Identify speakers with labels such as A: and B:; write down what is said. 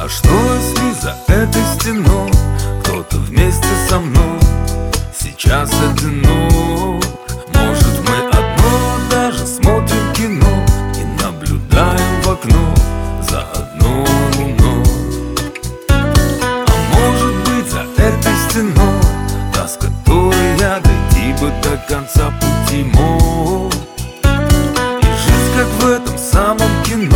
A: А что если за этой стеной кто-то вместе со мной сейчас одинок? Может, мы одно даже смотрим кино и наблюдаем в окно за одной луной. А может быть, за этой стеной та, с которой я дойти бы до конца пути мог. И жизнь, как в этом самом кино,